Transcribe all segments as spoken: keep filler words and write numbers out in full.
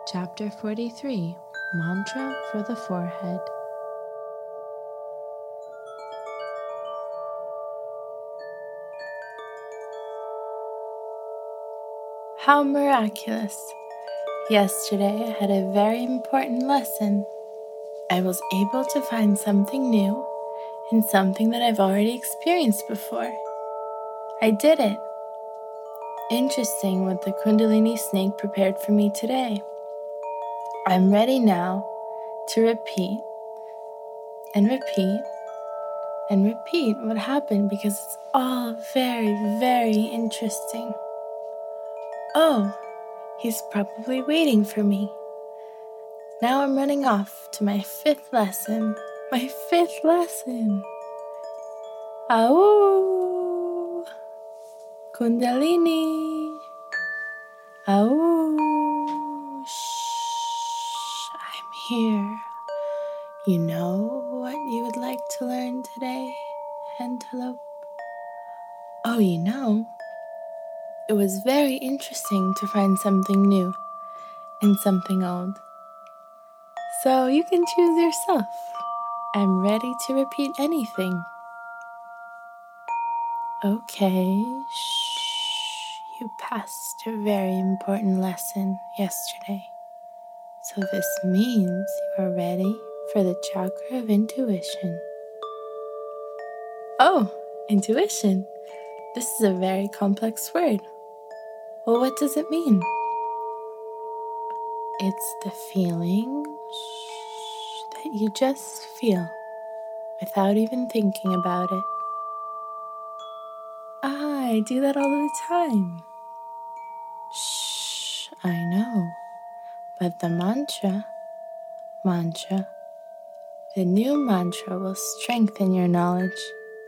Chapter forty-three, Mantra for the Forehead. How miraculous! Yesterday I had a very important lesson. I was able to find something new in something that I've already experienced before. I did it. Interesting what the Kundalini snake prepared for me today. I'm ready now to repeat and repeat and repeat what happened because it's all very, very interesting. Oh, he's probably waiting for me. Now I'm running off to my fifth lesson. My fifth lesson. Au! Kundalini. Au! Shh. I'm here. You know what you would like to learn today, Antelope? Oh, you know, it was very interesting to find something new and something old. So you can choose yourself. I'm ready to repeat anything. Okay, shh. You passed a very important lesson yesterday. So this means you are ready for the chakra of intuition. Oh, intuition. This is a very complex word. Well, what does it mean? It's the feeling that you just feel without even thinking about it. I do that all the time. Shh, I know. But the mantra, mantra, the new mantra will strengthen your knowledge.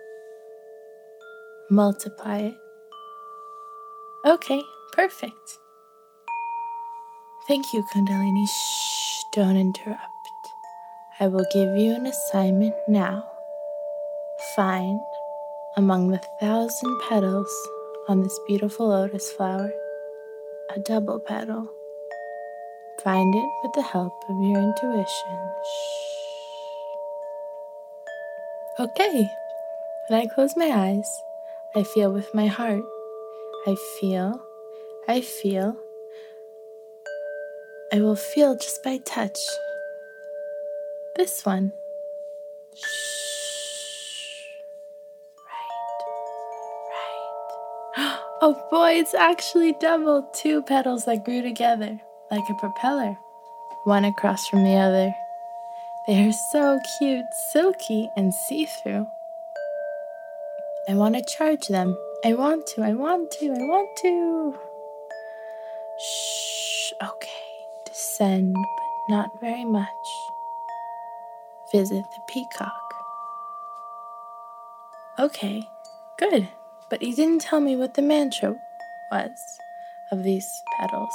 Multiply it. Okay, perfect. Thank you, Kundalini. Shh, don't interrupt. I will give you an assignment now. Find among the thousand petals on this beautiful lotus flower a double petal. Find it with the help of your intuition. Shh. Okay, when I close my eyes, I feel with my heart. I feel, I feel, I will feel just by touch. This one. Shh. Right, right. Oh boy, it's actually double. Two petals that grew together like a propeller, one across from the other. They are so cute, silky, and see-through. I want to charge them. I want to, I want to, I want to. Shh, okay. Descend, but not very much. Visit the peacock. Okay, good. But you didn't tell me what the mantra was of these petals.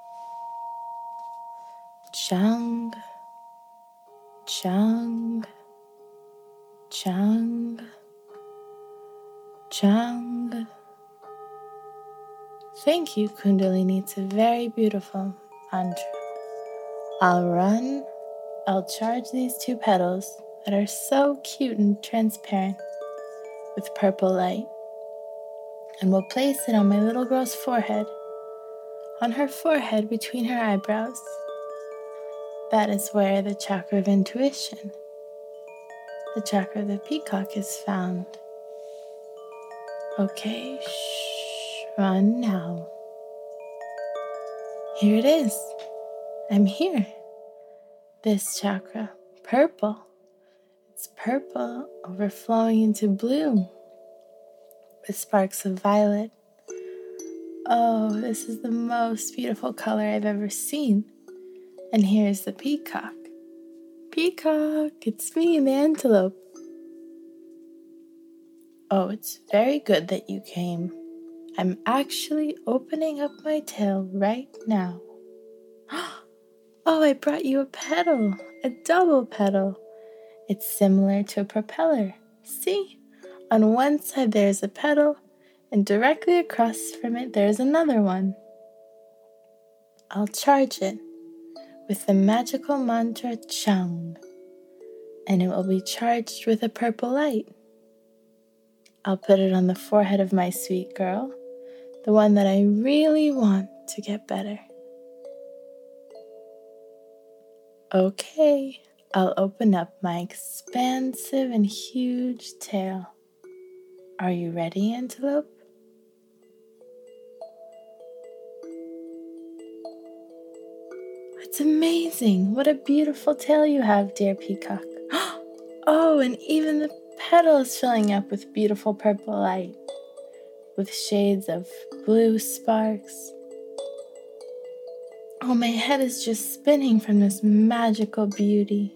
Chang, Chang, Chang, Chang. Thank you, Kundalini. It's a very beautiful mantra. I'll run. I'll charge these two petals that are so cute and transparent with purple light. And we'll place it on my little girl's forehead, on her forehead between her eyebrows. That is where the chakra of intuition, the chakra of the peacock, is found. Okay, shh, run now. Here it is. I'm here. This chakra, purple. It's purple overflowing into blue with sparks of violet. Oh, this is the most beautiful color I've ever seen. And here's the peacock. Peacock, it's me, the antelope. Oh, it's very good that you came. I'm actually opening up my tail right now. Oh, I brought you a petal, a double petal. It's similar to a propeller. See? On one side there's a petal, and directly across from it there's another one. I'll charge it. with the magical mantra Chang, and it will be charged with a purple light. I'll put it on the forehead of my sweet girl, the one that I really want to get better. Okay, I'll open up my expansive and huge tail. Are you ready, Antelope? It's amazing. What a beautiful tail you have, dear Peacock. Oh, and even the petal is filling up with beautiful purple light, with shades of blue sparks. Oh, my head is just spinning from this magical beauty.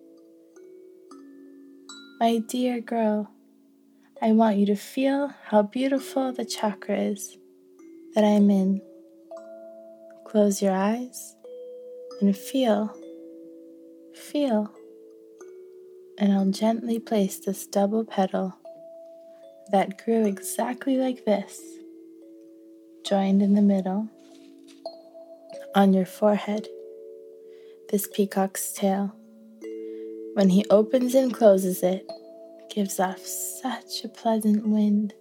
My dear girl, I want you to feel how beautiful the chakra is that I'm in. Close your eyes and feel, feel. And I'll gently place this double petal that grew exactly like this, joined in the middle, on your forehead, this peacock's tail. When he opens and closes it, gives off such a pleasant wind.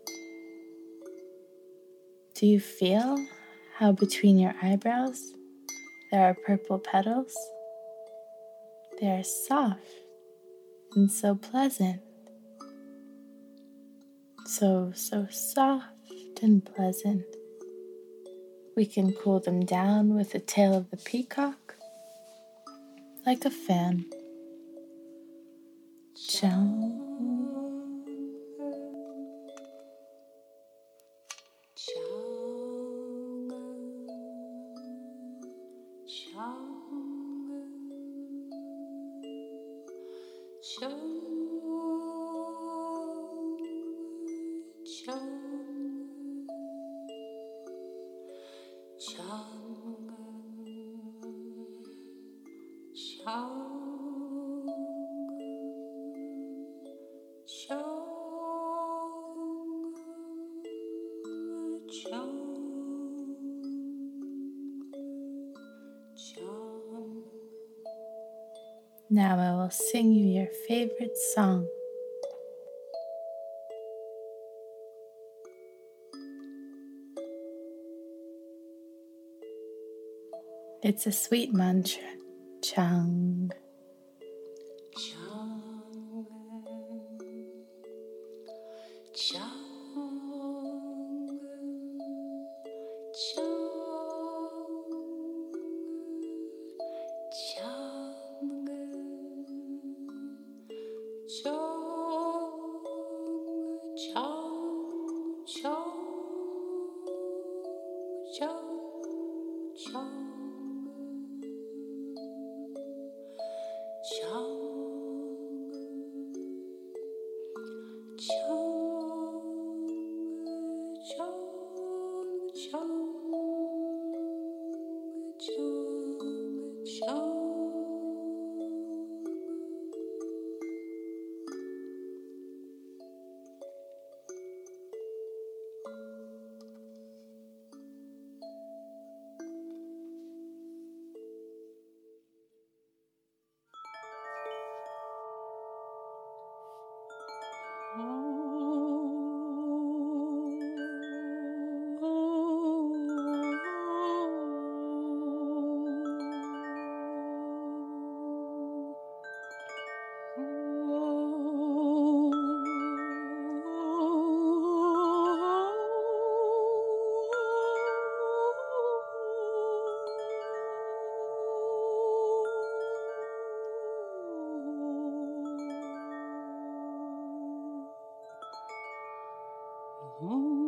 Do you feel how between your eyebrows there are purple petals? They are soft and so pleasant. So, so soft and pleasant. We can cool them down with the tail of the peacock, like a fan. Chang. Now I will sing you your favorite song. It's a sweet mantra, Chang. Chang, Chang, Chang, Chang, Chang, Chang, Chang, Chang. Oh.